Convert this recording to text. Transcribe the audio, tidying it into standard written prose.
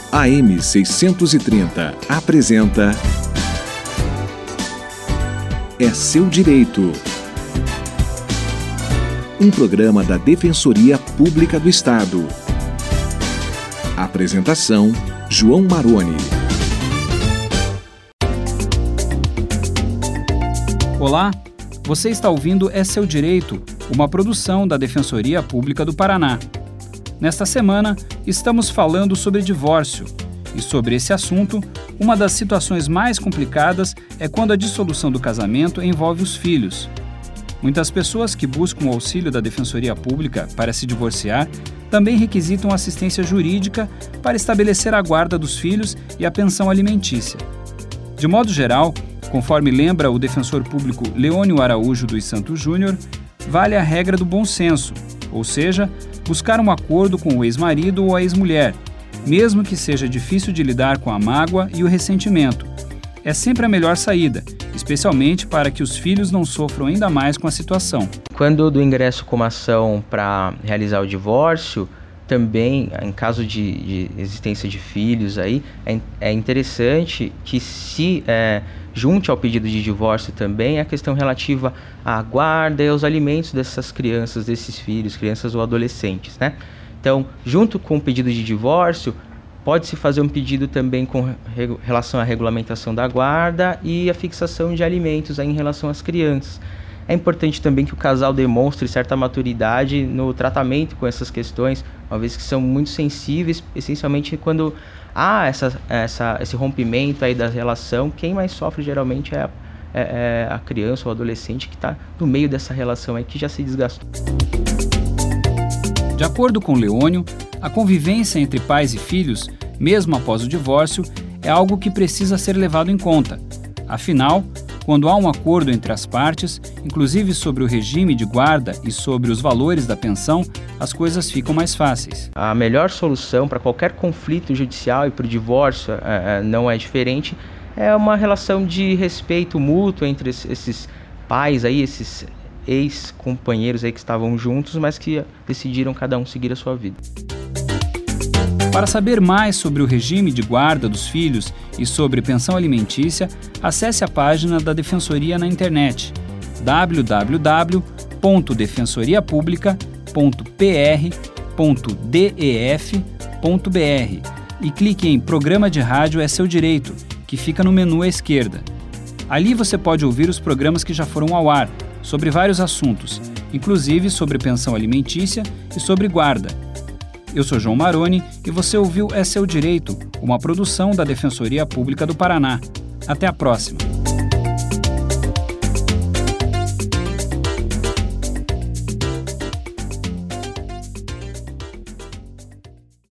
AM 630 apresenta É Seu Direito. Um programa da Defensoria Pública do Estado. Apresentação: João Maroni. Olá, você está ouvindo É Seu Direito, uma produção da Defensoria Pública do Paraná. Nesta semana, estamos falando sobre divórcio. E sobre esse assunto, uma das situações mais complicadas é quando a dissolução do casamento envolve os filhos. Muitas pessoas que buscam o auxílio da Defensoria Pública para se divorciar também requisitam assistência jurídica para estabelecer a guarda dos filhos e a pensão alimentícia. De modo geral, conforme lembra o defensor público Leônio Araújo dos Santos Júnior, vale a regra do bom senso, ou seja, buscar um acordo com o ex-marido ou a ex-mulher, mesmo que seja difícil de lidar com a mágoa e o ressentimento. É sempre a melhor saída, especialmente para que os filhos não sofram ainda mais com a situação. Quando do ingresso com uma ação para realizar o divórcio, também, em caso de existência de filhos, aí, é interessante que se junte ao pedido de divórcio também a questão relativa à guarda e aos alimentos dessas crianças, desses filhos, crianças ou adolescentes, né? Então, junto com o pedido de divórcio, pode-se fazer um pedido também com relação à regulamentação da guarda e a fixação de alimentos aí em relação às crianças. É importante também que o casal demonstre certa maturidade no tratamento com essas questões, uma vez que são muito sensíveis, essencialmente quando há esse rompimento aí da relação. Quem mais sofre geralmente é a criança ou o adolescente que está no meio dessa relação aí, que já se desgastou. De acordo com Leônio, a convivência entre pais e filhos, mesmo após o divórcio, é algo que precisa ser levado em conta. Afinal, quando há um acordo entre as partes, inclusive sobre o regime de guarda e sobre os valores da pensão, as coisas ficam mais fáceis. A melhor solução para qualquer conflito judicial e para o divórcio não é diferente, é uma relação de respeito mútuo entre esses pais, aí, esses ex-companheiros aí que estavam juntos, mas que decidiram cada um seguir a sua vida. Para saber mais sobre o regime de guarda dos filhos e sobre pensão alimentícia, acesse a página da Defensoria na internet www.defensoriapública.pr.def.br e clique em Programa de Rádio É Seu Direito, que fica no menu à esquerda. Ali você pode ouvir os programas que já foram ao ar, sobre vários assuntos, inclusive sobre pensão alimentícia e sobre guarda. Eu sou João Maroni e você ouviu É Seu Direito, uma produção da Defensoria Pública do Paraná. Até a próxima!